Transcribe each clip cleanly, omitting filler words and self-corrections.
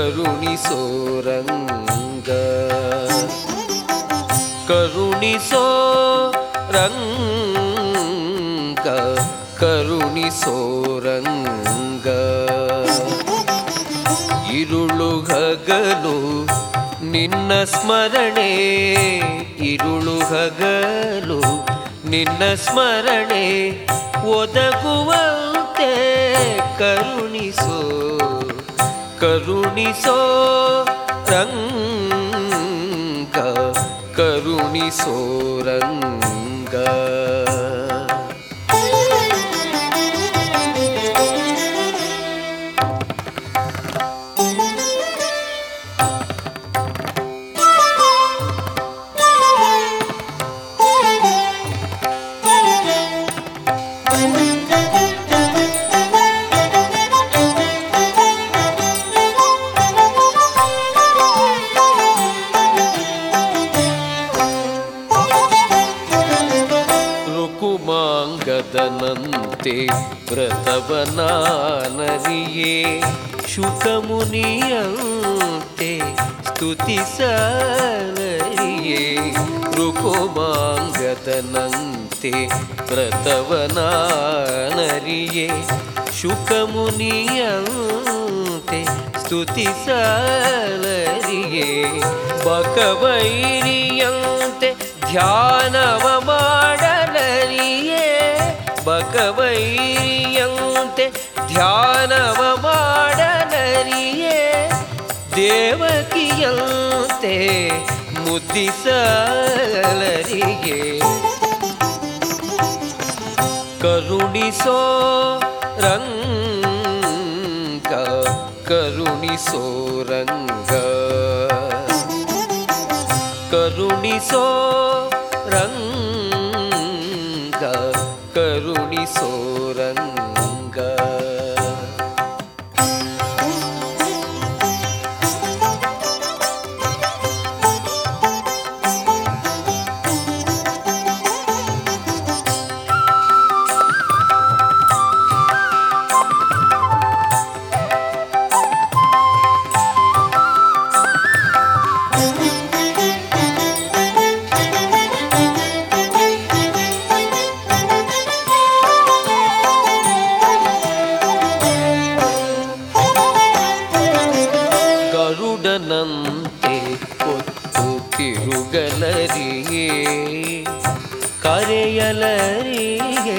ಕರುಣಿಸೋ ರಂಗ ಕರುಣಿಸೋ ರಂಗ ಕರುಣಿಸೋ ರಂಗ ಇರುಳು ಹಗಲು ನಿನ್ನ ಸ್ಮರಣೆ ಇರುಳು ಹಗಲು ನಿನ್ನ ಸ್ಮರಣೆ ಒದಗುವಂತೆ ಕರುಣಿಸೋ ಕರುಣಿಸೋ ರಂಗ ಕರುಣಿಸೋ ರಂಗ ರುಕುಮಾಂಗದನಂತೆ ವ್ರತವನಾನರಿಯೇ ಶುಕಮುನಿಯಂತೆ ಸ್ತುತಿಸಲರಿಯೇ ರುಕುಮಾಂಗದನಂತೆ ವ್ರತವನಾನರಿಯೇ ಶುಕಮುನಿಯಂತೆ ಸ್ತುತಿಸಲರಿಯೇ ಬಕವೈರಿಯಂತೆ ಧ್ಯಾನವ ಮಾಡಲರಿಯೇ ಬಕವೈರಿಯಂತೆ ಧ್ಯಾನವ ಮಾಡಲರಿಯೇ ದೇವಕಿಯಂತೆ ಮುದ್ದಿಸಲರಿಯೇ ಕರುಣಿಸೋ ರಂಗ ಕರುಣಿಸೋ ರಂಗ ಕರುಣಿಸೋ ರಂಗ ಕರುಣಿಸೋ ರಂಗ ಗರುಡನಂತೆ ಹೊತ್ತು ತಿರುಗಲರಿಯೇ ಕರೆಯಲರಿಯೇ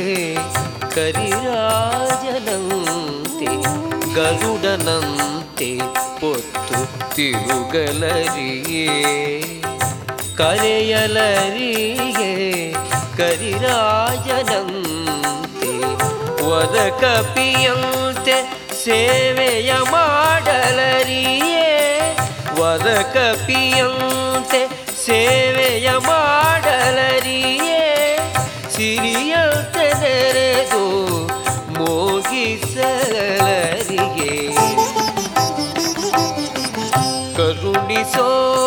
ಕರಿರಾಜನಂತೆ ಗರುಡನಂತೆ ಹೊತ್ತು ತಿರುಗಲರಿಯೇ ಕರೆಯಲರಿಯೇ ಕರಿರಾಜನಂತೆ ವರಕಪಿಯಂತೆ ಸೇವೆಯ ಮಾಡಲರಿಯೇ ವರಕಪಿಯಂತೆ ಸೇವೆಯ ಮಾಡಲರಿಯೇ ಸಿರಿಯಂತೆ ನೆರೆದು ಮೋಗಿಸಲರಿಯೇ ಕರುಣಿಸೋ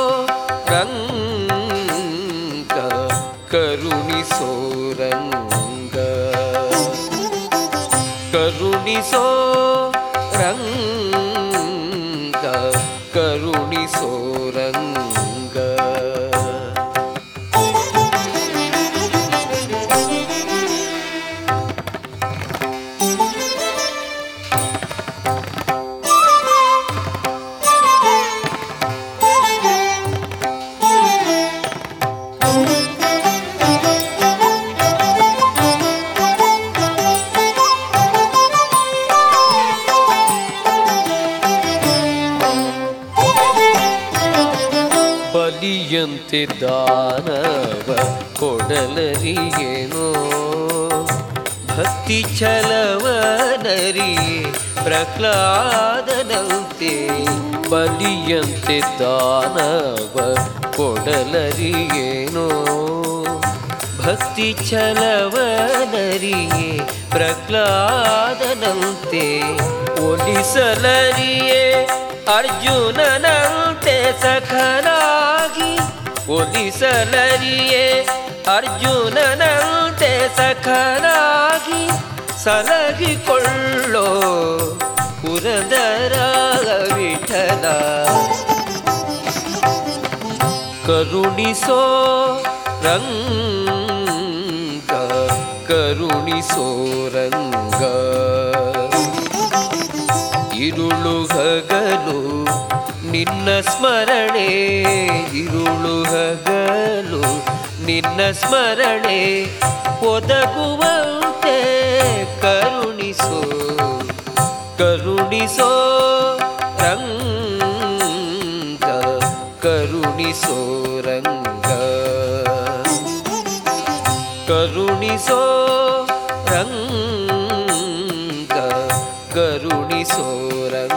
ರಂಗ ಕರುಣಿಸೋ ರಂಗ ಕರುಣಿಸೋ ರಂಗ ಕರುಣಿಸೋ ರಂಗ ಬಲಿಯಂತೆ ದಾನವ ಕೊಡಲರಿಯೇನೋ ಭಕ್ತಿ ಛಲವನರಿಯೇ ಪ್ರಹ್ಲಾದನಂತೆ ಬಲಿಯಂತೆ ದಾನವ ಕೊಡಲರಿಯೇನೋ ಭಕ್ತಿ ಛಲವನರಿಯೇ ಪ್ರಹ್ಲಾದನಂತೆ ಒಲಿಸಲರಿಯೇ ಅರ್ಜುನನಂತೆ ಸಖನಾಗಿ ಒಲಿಸಲರಿಯೇ ಅರ್ಜುನನಂತೆ ಸಖನಾಗಿ ಸಲಗಿಕೊಳ್ಳೋ ಪುರಂದರ ವಿಠಲ ಕರುಣಿಸೋ ರಂಗ ಕರುಣಿಸೋ ರಂಗ ಇರುಳು ಹಗಲು ನಿನ್ನ ಸ್ಮರಣೆ ಇರುಳು ಹಗಲು ನಿನ್ನ ಸ್ಮರಣೆ ಒದಗುವಂತೆ ಕರುಣಿಸೋ ಕರುಣಿಸೋ ರಂಗ ಕರುಣಿಸೋ ರಂಗ ಕರುಣಿಸೋ ರಂಗ ಕರುಣಿಸೋ ರಂಗ